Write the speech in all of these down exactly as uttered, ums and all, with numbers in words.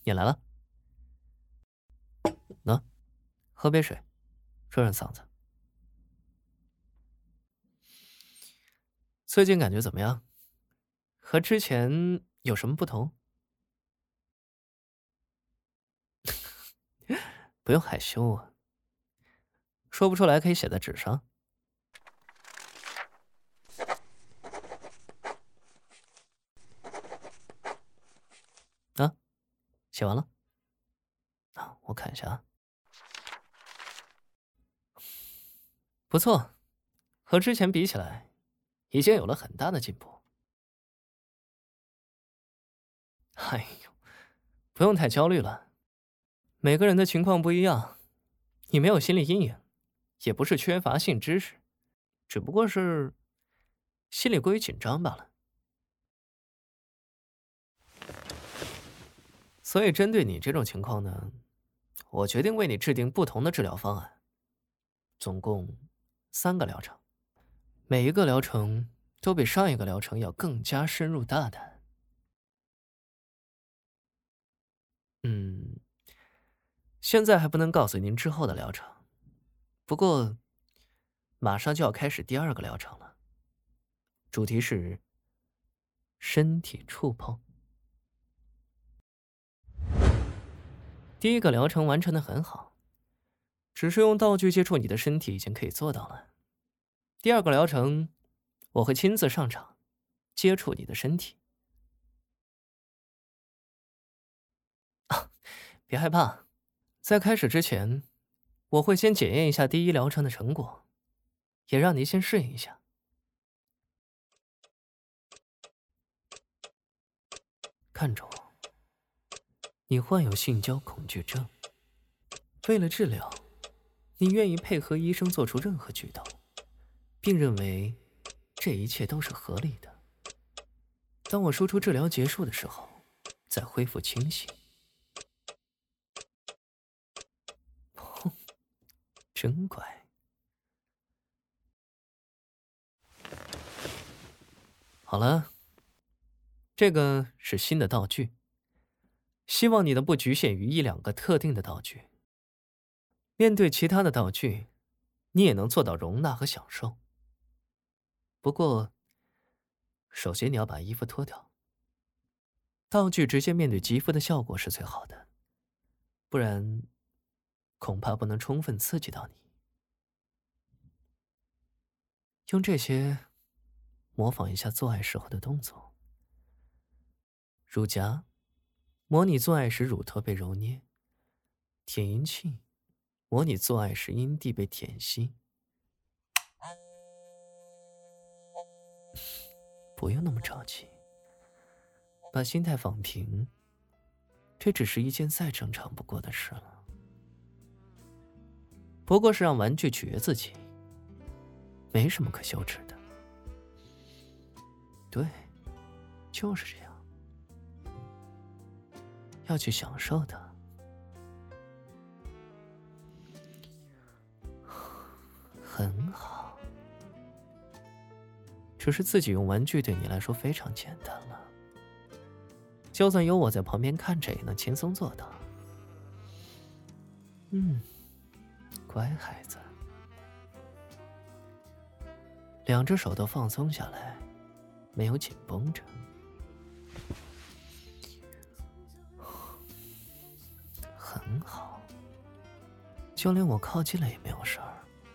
你来了，喏，喝杯水，润润嗓子。最近感觉怎么样？和之前有什么不同？不用害羞啊，说不出来可以写在纸上。啊，写完了。啊，我看一下啊。不错，和之前比起来，已经有了很大的进步。哎呦，不用太焦虑了，每个人的情况不一样，你没有心理阴影，也不是缺乏性知识，只不过是心里过于紧张罢了。所以针对你这种情况呢，我决定为你制定不同的治疗方案，总共三个疗程，每一个疗程都比上一个疗程要更加深入大胆。嗯，现在还不能告诉您之后的疗程，不过马上就要开始第二个疗程了，主题是身体触碰。第一个疗程完成的很好，只是用道具接触你的身体已经可以做到了。第二个疗程，我会亲自上场，接触你的身体。别害怕，在开始之前，我会先检验一下第一疗程的成果，也让您先适应一下。看着我，你患有性交恐惧症，为了治疗，你愿意配合医生做出任何举动，并认为这一切都是合理的。当我说出治疗结束的时候，再恢复清醒。真乖。好了，这个是新的道具，希望你能不局限于一两个特定的道具。面对其他的道具，你也能做到容纳和享受。不过，首先你要把衣服脱掉。道具直接面对肌肤的效果是最好的，不然恐怕不能充分刺激到你。用这些模仿一下做爱时候的动作。乳夹，模拟做爱时乳头被揉捏；舔阴器，模拟做爱时阴蒂被舔吸。不用那么着急，把心态放平，这只是一件再正常不过的事了。不过是让玩具取悦自己，没什么可羞耻的。对，就是这样。要去享受它。很好。只是自己用玩具对你来说非常简单了，就算有我在旁边看着也能轻松做到。嗯，乖孩子。两只手都放松下来，没有紧绷着。很好，就连我靠近了也没有事儿。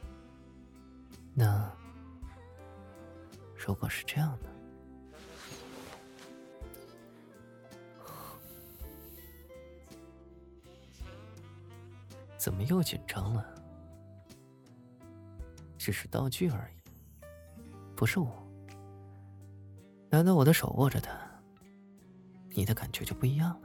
那如果是这样呢？怎么又紧张了？只是道具而已，不是我。难道我的手握着它，你的感觉就不一样了？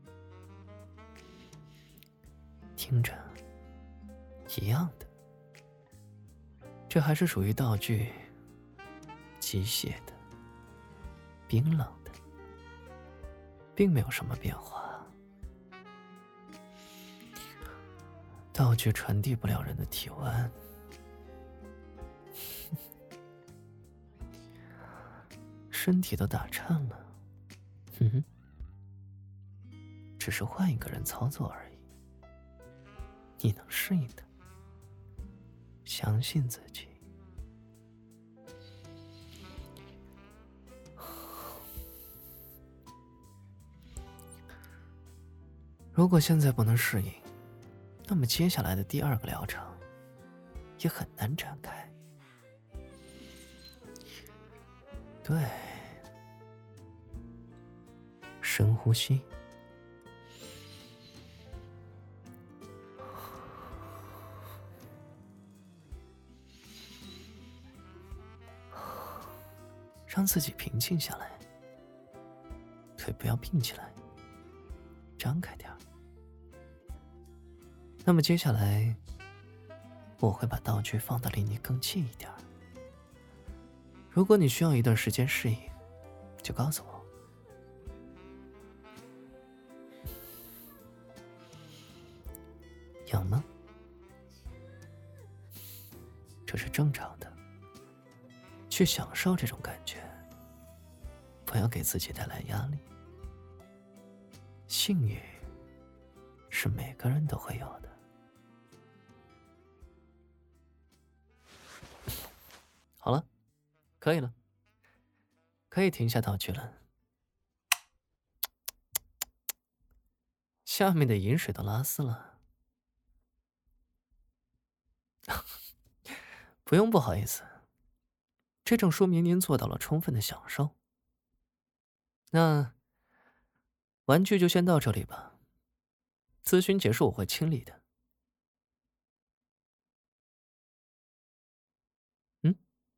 听着，一样的。这还是属于道具，机械的，冰冷的，并没有什么变化。道具传递不了人的体温。身体都打颤了。嗯哼， 只是换一个人操作而已。你能适应的，相信自己。如果现在不能适应，那么接下来的第二个疗程也很难展开。对，深呼吸，让自己平静下来，腿不要并起来，张开点儿。那么接下来，我会把道具放得离你更近一点儿。如果你需要一段时间适应，就告诉我。痒吗？这是正常的，去享受这种感觉，不要给自己带来压力。性欲是每个人都会有的。好了，可以了，可以停下道具了。下面的饮水都拉丝了。不用不好意思，这正说明您做到了充分的享受。那玩具就先到这里吧，咨询结束我会清理的。嗯？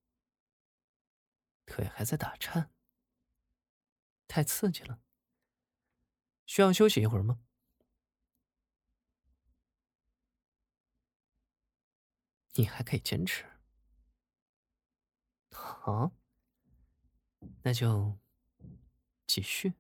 腿还在打颤，太刺激了，需要休息一会儿吗？你还可以坚持。好，那就继续。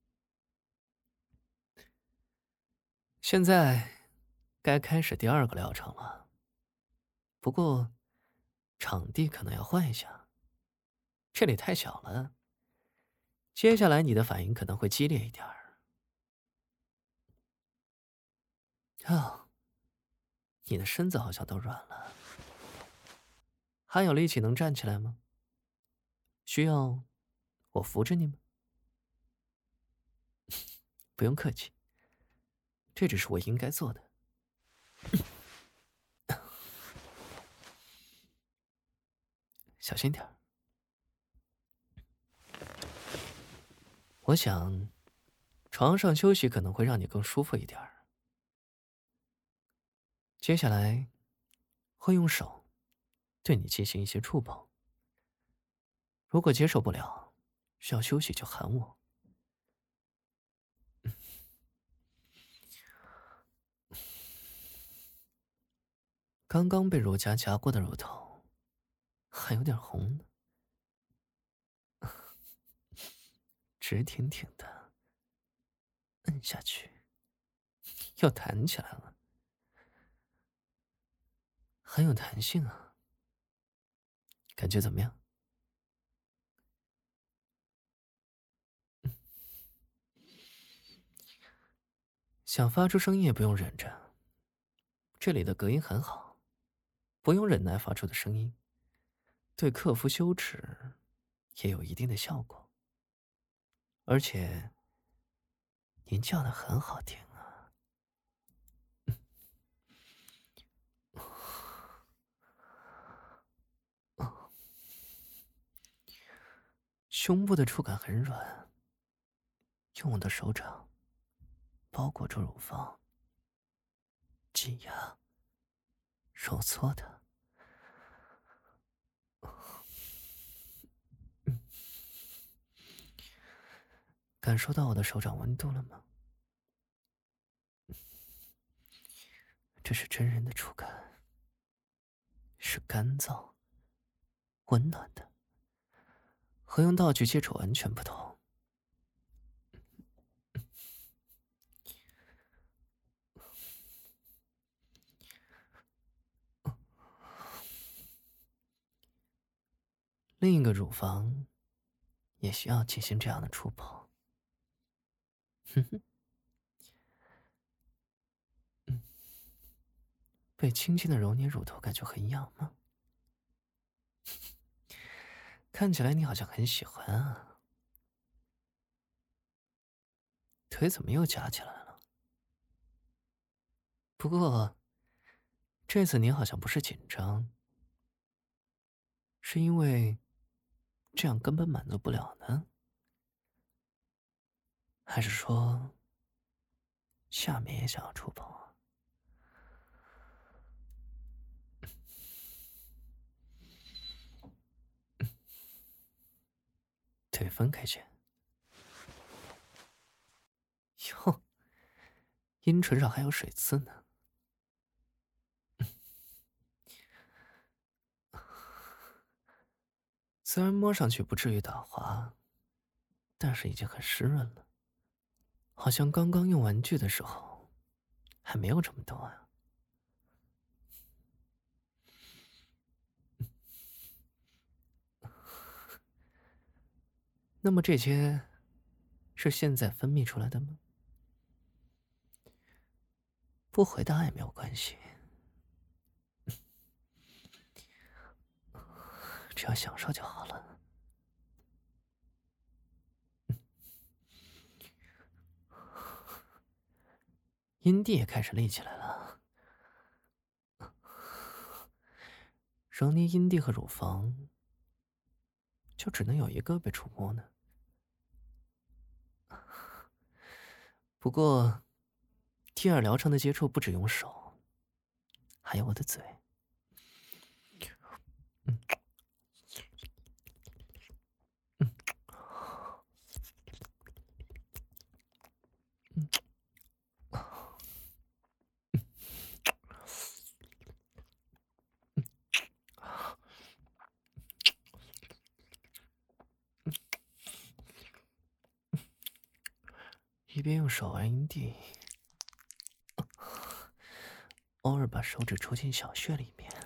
现在该开始第二个疗程了，不过场地可能要换一下，这里太小了。接下来你的反应可能会激烈一点儿。啊，你的身子好像都软了，还有力气能站起来吗？需要我扶着你吗？不用客气，这只是我应该做的。小心点儿。我想，床上休息可能会让你更舒服一点儿。接下来，会用手对你进行一些触碰。如果接受不了，需要休息就喊我。刚刚被乳夹夹过的乳头，还有点红呢。直挺挺的，摁下去，又弹起来了，很有弹性啊。感觉怎么样？想发出声音也不用忍着，这里的隔音很好，不用忍耐发出的声音，对克服羞耻也有一定的效果。而且，您叫的很好听啊。胸部的触感很软，用我的手掌包裹住乳房，挤压、揉搓它。感受到我的手掌温度了吗？这是真人的触感，是干燥、温暖的，和用道具接触完全不同。另一个乳房也需要进行这样的触碰。哼哼， 被轻轻的揉捏乳头，感觉很痒吗？看起来你好像很喜欢啊。腿怎么又夹起来了？不过，这次你好像不是紧张，是因为这样根本满足不了呢？还是说，下面也想要触碰啊？腿分开先。哟，阴唇上还有水渍呢。虽然摸上去不至于打滑，但是已经很湿润了，好像刚刚用玩具的时候还没有这么多啊。那么这些是现在分泌出来的吗？不回答也没有关系，只要享受就好了。阴蒂也开始立起来了，揉捏阴蒂和乳房，就只能有一个被触摸呢。不过，第二疗程的接触不只用手，还有我的嘴。嗯嗯嗯一边用手玩阴蒂，偶尔把手指戳进小穴里面，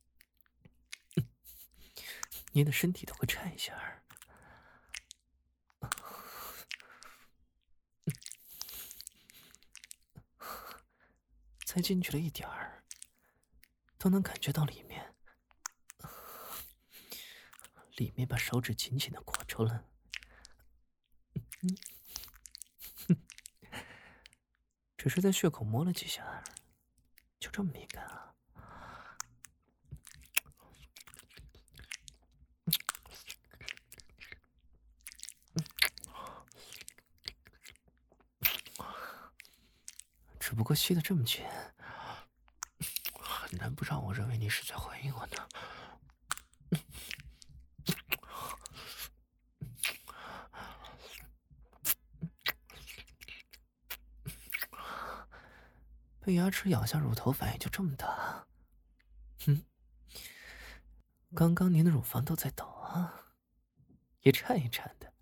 你的身体都会颤一下儿。再进去了一点儿，都能感觉到里面，里面把手指紧紧的裹住了。嗯，只是在穴口摸了几下，就这么敏感啊？只不过吸得这么紧，很难不让我认为你是在回应我呢。被牙齿咬下乳头，反应就这么大？嗯，刚刚您的乳房都在抖啊，也颤一颤的。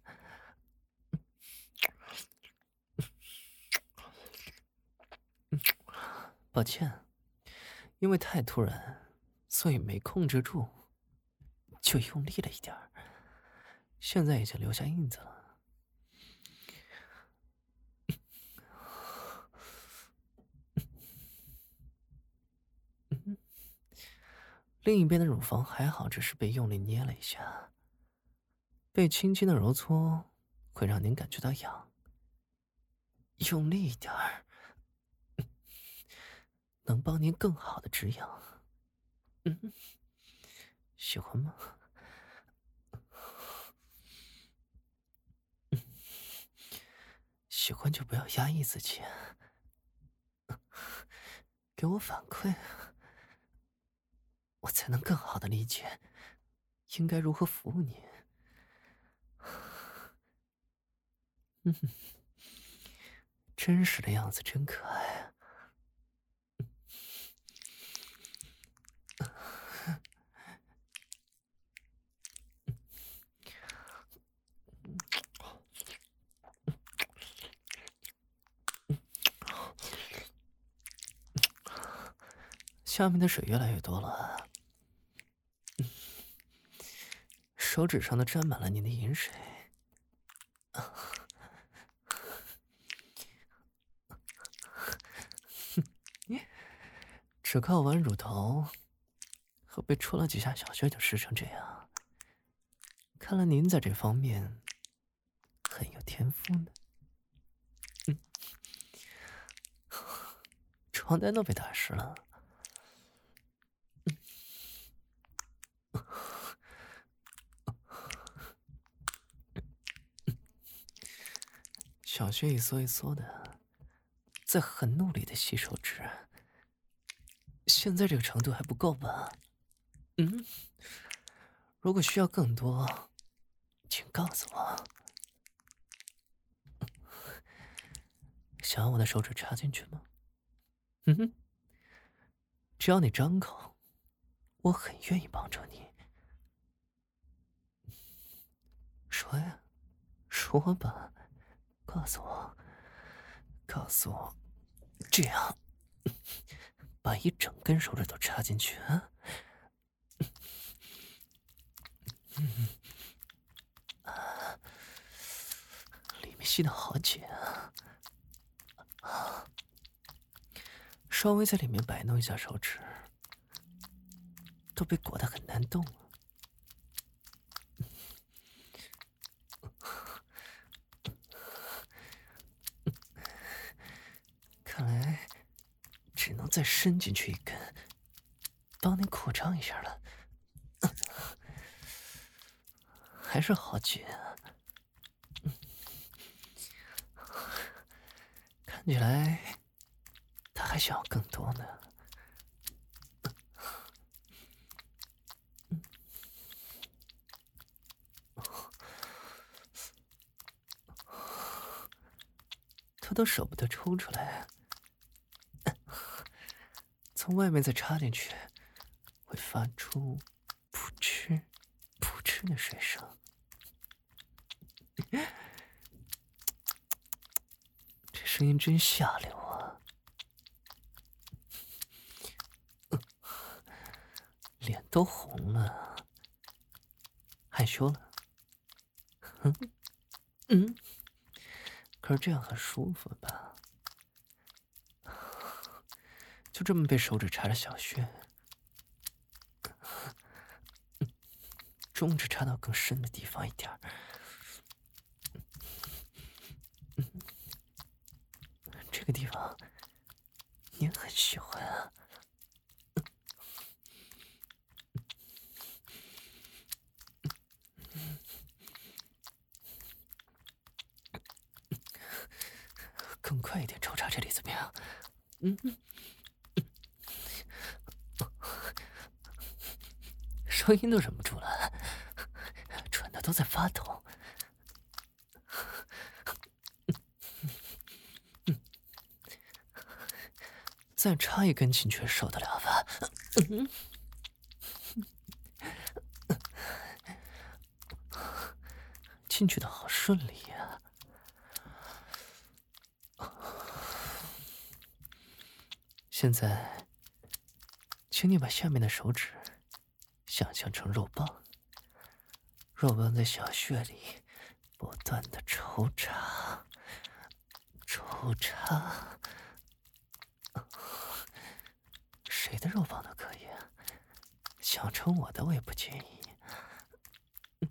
抱歉，因为太突然，所以没控制住，就用力了一点儿。现在已经留下印子了。嗯，另一边的乳房还好，只是被用力捏了一下，被轻轻的揉搓会让您感觉到痒。用力一点儿，能帮您更好的止痒。嗯，喜欢吗？喜欢就不要压抑自己，给我反馈，我才能更好的理解应该如何服务你。嗯，真实的样子真可爱啊。下面的水越来越多了，手指上都沾满了您的饮水。 只靠玩乳头，和被戳了几下小穴就湿成这样，看来您在这方面很有天赋呢。嗯，床单都被打湿了。小穴一缩一缩的，在很努力的吸手指。现在这个程度还不够吧？嗯，如果需要更多，请告诉我。想要我的手指插进去吗？嗯哼，只要你张口，我很愿意帮助你。说呀，说吧，告诉我，告诉我，这样把一整根手指都插进去啊！嗯，啊，里面吸的好紧啊！啊，稍微在里面摆弄一下手指，都被裹得很难动了。看来只能再伸进去一根，帮你扩张一下了。还是好紧啊！看起来他还想要更多呢。他都舍不得抽出来，从外面再插进去，会发出噗嗤、噗嗤的水声。这声音真下流啊！脸都红了，害羞了。嗯嗯，可是这样很舒服吧？就这么被手指插着小穴，中指插到更深的地方一点儿。这个地方您很喜欢啊。更快一点抽插这里怎么样？嗯，声音都忍不住了，喘的都在发抖。再插一根进去受得了吧？嗯，进去的好顺利呀！现在，请你把下面的手指想象成肉棒，肉棒在小穴里不断的抽插，抽插。谁的肉棒都可以，想成我的我也不介意，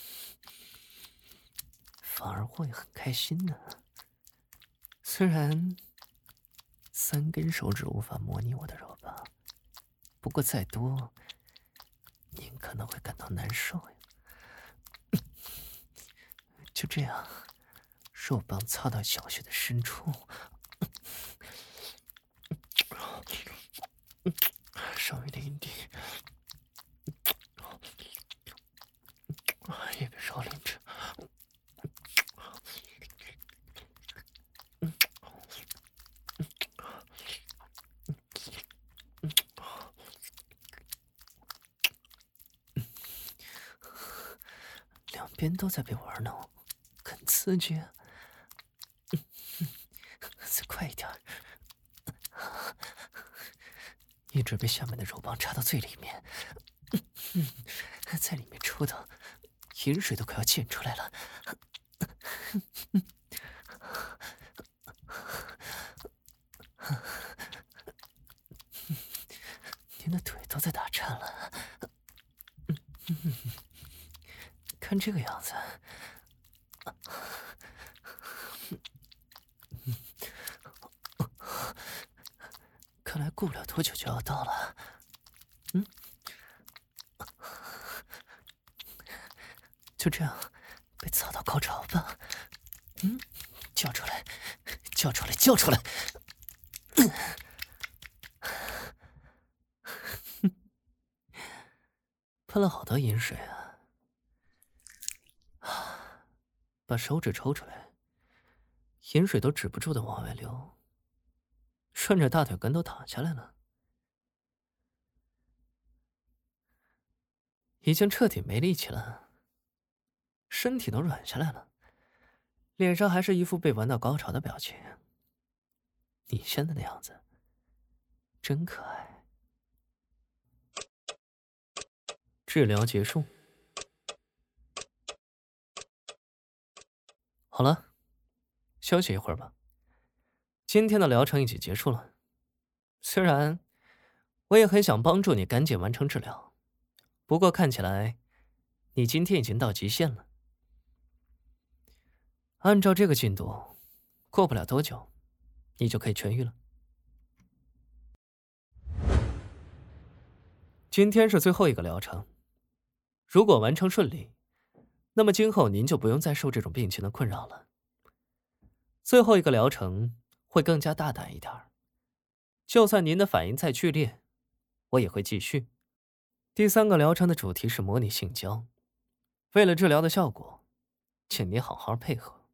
反而会很开心呢。虽然三根手指无法模拟我的肉棒，不过再多，您可能会感到难受呀。就这样，肉棒操到小穴的深处，稍微的阴蒂，一边绕两指，两边都在被玩弄，很刺激啊！再快一点，一直被下面的肉棒插到最里面，在里面抽的饮水都快要溅出来了。 您的腿都在打颤了。看这个样子，看来过不了多久就要到了。嗯，就这样被操到高潮吧。嗯，叫出来，叫出来，叫出来！喷了好多饮水啊！把手指抽出来，饮水都止不住的往外流，顺着大腿根都淌下来了，已经彻底没力气了，身体都软下来了，脸上还是一副被玩到高潮的表情。你现在的样子真可爱。治疗结束。好了，休息一会儿吧。今天的疗程已经结束了，虽然我也很想帮助你赶紧完成治疗，不过看起来你今天已经到极限了。按照这个进度，过不了多久，你就可以痊愈了。今天是最后一个疗程，如果完成顺利，那么今后您就不用再受这种病情的困扰了。最后一个疗程会更加大胆一点，就算您的反应再剧烈，我也会继续。第三个疗程的主题是模拟性交，为了治疗的效果，请您好好配合，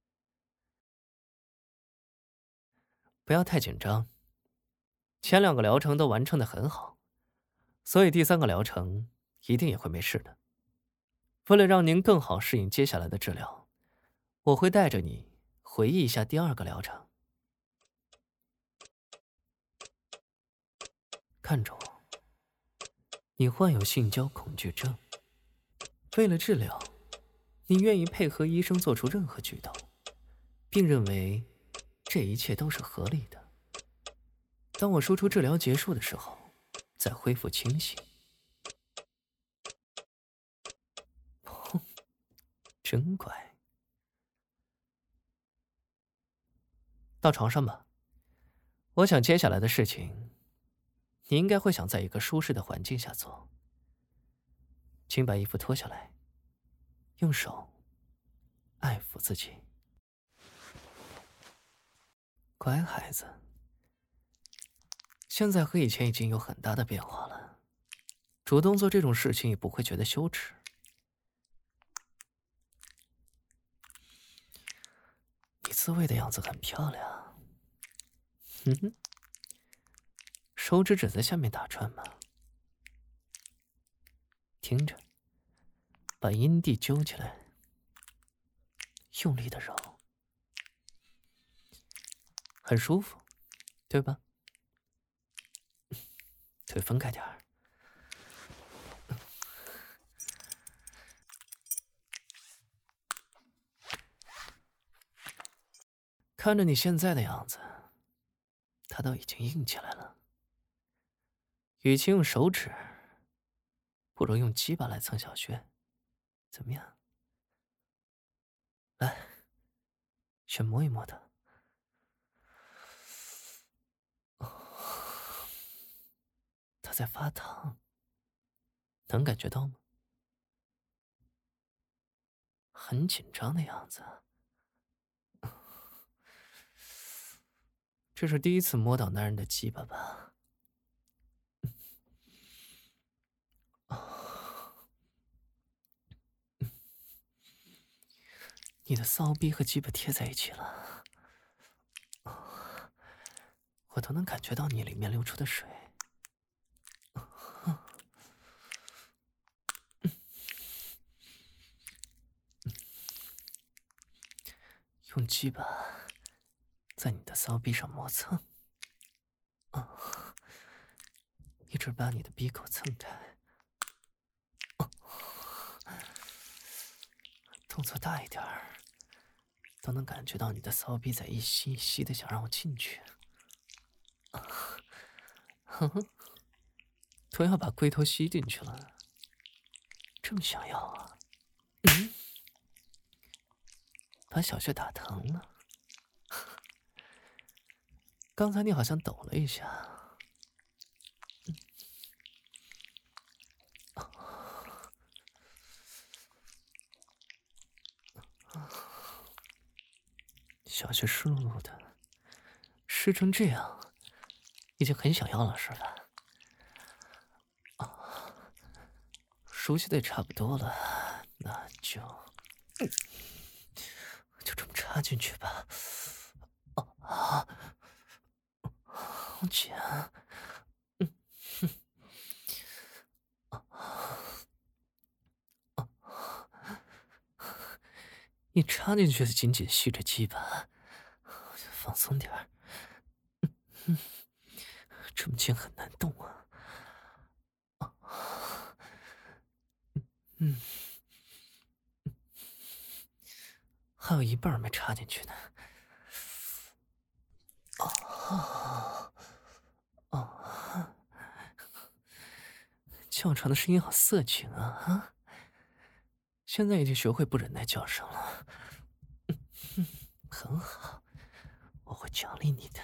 不要太紧张。前两个疗程都完成的很好，所以第三个疗程一定也会没事的。为了让您更好适应接下来的治疗，我会带着你回忆一下第二个疗程。看着我，你患有性交恐惧症，为了治疗，你愿意配合医生做出任何举动，并认为这一切都是合理的。当我说出治疗结束的时候，再恢复清醒。哼，真乖。到床上吧。我想接下来的事情，你应该会想在一个舒适的环境下做。请把衣服脱下来，用手爱抚自己。乖孩子，现在和以前已经有很大的变化了，主动做这种事情也不会觉得羞耻。你自慰的样子很漂亮。嗯哼，手指只在下面打转吗？听着，把阴蒂揪起来，用力的揉，很舒服，对吧？腿分开点儿。看着你现在的样子，它都已经硬起来了。与其用手指，不如用鸡巴来蹭小穴，怎么样？来，先摸一摸它。它在发烫，能感觉到吗？很紧张的样子。这是第一次摸到男人的鸡巴吧？你的骚逼和鸡巴贴在一起了，我都能感觉到你里面流出的水。用鸡巴在你的骚逼上磨蹭，一直把你的逼口蹭开。动作大一点儿，都能感觉到你的骚逼在一吸一吸的想让我进去。 都要把龟头吸进去了，这么想要啊？嗯，把小穴打疼了。刚才你好像抖了一下。小穴湿漉漉的，湿成这样，已经很想要了是吧？啊，熟悉的也差不多了，那就，嗯、就这么插进去吧。啊，好紧啊！嗯，啊啊，你插进去的紧紧吸着鸡巴，放松点儿。嗯嗯，这么紧很难动啊。啊，嗯，还有一半没插进去呢。啊啊！叫床的声音好色情啊！啊，现在已经学会不忍耐叫声了。嗯嗯，很好，我会奖励你的。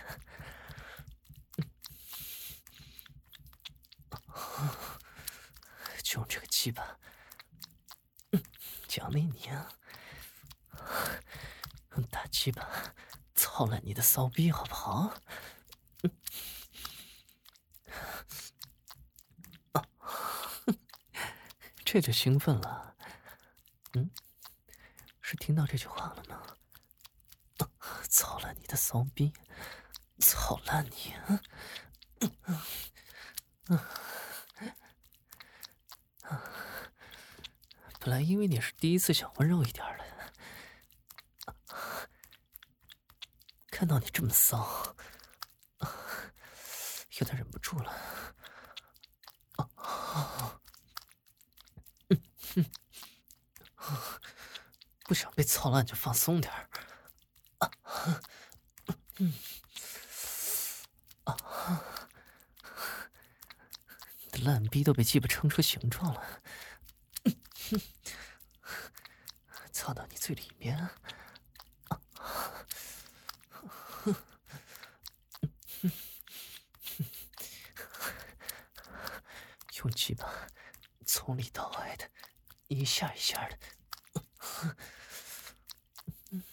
嗯，就用这个鸡巴，嗯，奖励你啊！用大鸡巴操烂你的骚逼，好不好？嗯，啊，这就兴奋了。嗯，是听到这句话了吗？啊，操烂你的骚逼，操烂你！啊！嗯嗯嗯，本来因为你是第一次，想温柔一点的，看到你这么骚，有点忍不住了。啊，嗯嗯，不想被操烂就放松点儿。啊，嗯，啊，你的烂逼都被鸡巴撑出形状了。嗯嗯，操到你最里面。啊，嗯嗯，用鸡巴从里到外的，一下一下的。嗯，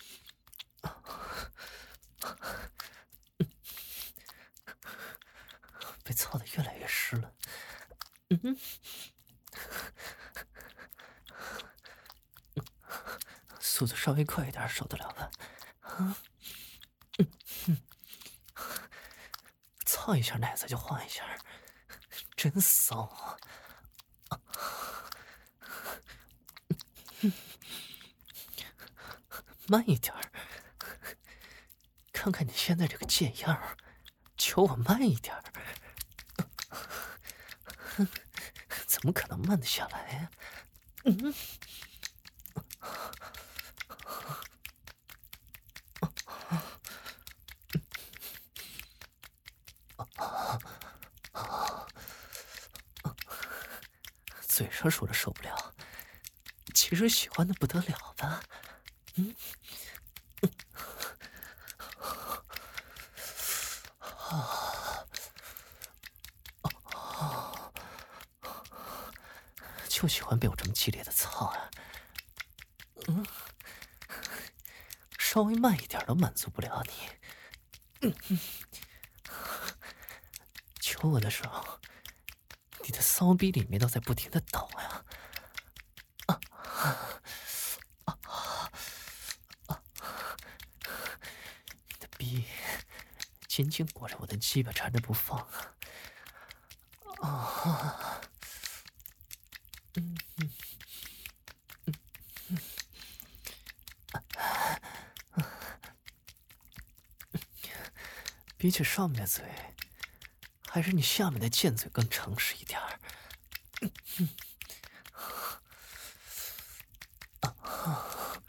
被操得越来越湿了。嗯，速度稍微快一点，受得了吧？啊，嗯嗯，操一下奶子就换一下，真骚啊！嗯，慢一点，看看你现在这个贱样，求我慢一点。怎么可能慢得下来呀？嗯，嘴上说着受不了，其实喜欢的不得了吧？嗯，啊啊！就喜欢被我这么激烈的操啊！嗯，稍微慢一点都满足不了你。嗯嗯，求我的时候，你的骚逼里面都在不停的抖呀！啊啊啊！你的逼紧紧裹着我的鸡巴缠着不放啊！啊！嗯嗯嗯嗯，比起上面的嘴，还是你下面的贱嘴更诚实一点儿。嗯嗯，啊！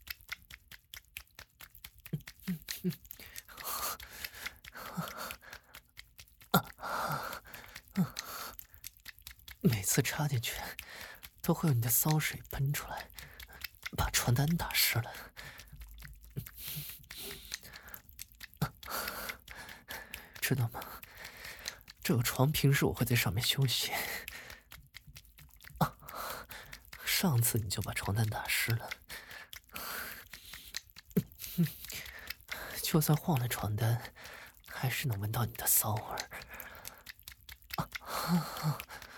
嗯嗯，啊啊！ 次插进去，都会有你的骚水喷出来，把床单打湿了。知道吗？这个床平时我会在上面休息。啊，上次你就把床单打湿了。就算换了床单，还是能闻到你的骚味儿。啊啊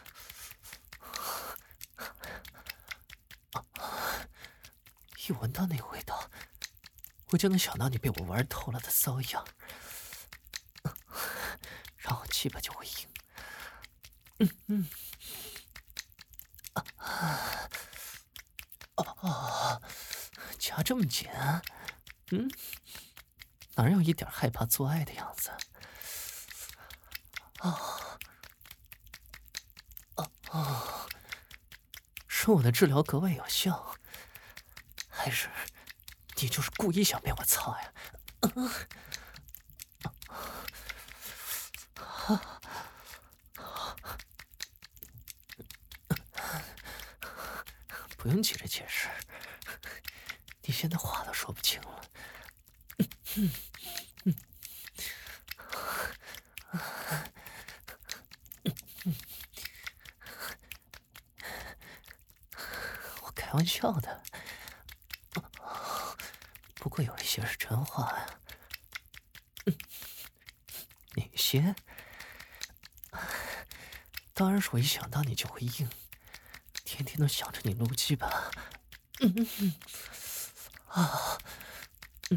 啊！一闻到那个味道，我就能想到你被我玩透了的骚样，然后鸡巴就会硬。嗯嗯。啊啊！哦哦，夹这么紧啊？嗯？哪有一点害怕做爱的样子？啊啊啊！是我的治疗格外有效，还是你就是故意想被我操呀？嗯啊不用急着解释，你现在话都说不清了。嗯嗯嗯，我开玩笑的，不过有一些是真话呀。嗯，哪些？当然是我一想到你就会硬，天天都想着你撸鸡巴。嗯嗯啊，嗯，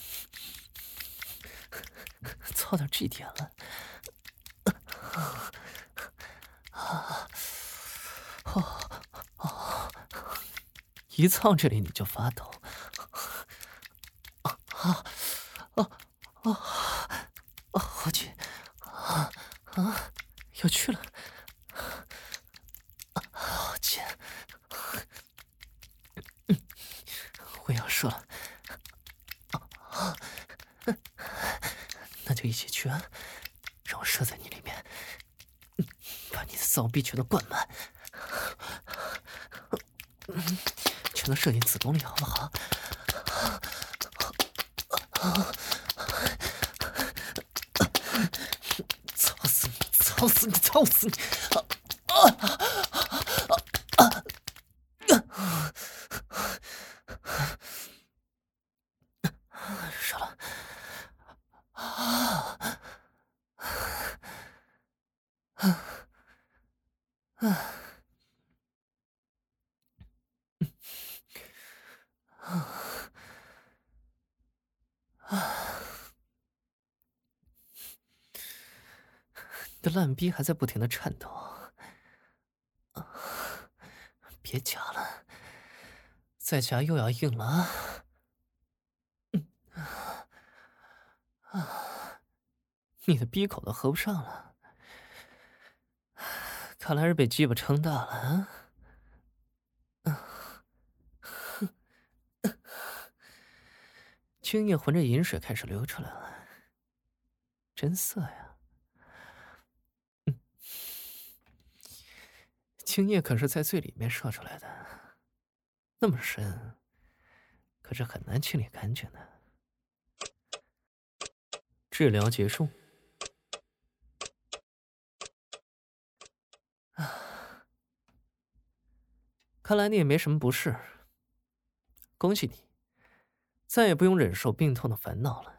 操到这点了。啊哦哦，一操这里你就发抖。啊啊啊啊！啊，好紧！啊啊，要去了！啊，好紧！嗯，我要射了！啊，那就一起去啊！让我射在你里面，把你的骚逼全都灌满，全都射进子宫里，好不好？操死你！操死你！操死你！啊啊啊！射了！啊啊啊！啊！你的烂逼还在不停的颤抖。啊！别夹了，再夹又要硬了啊！嗯啊！你的逼口都合不上了，看来是被鸡巴撑大了啊！精液混着饮水开始流出来了，真色呀！嗯，精液可是在最里面射出来的，那么深，可是很难清理干净的。治疗结束。啊，看来你也没什么不适，恭喜你，再也不用忍受病痛的烦恼了。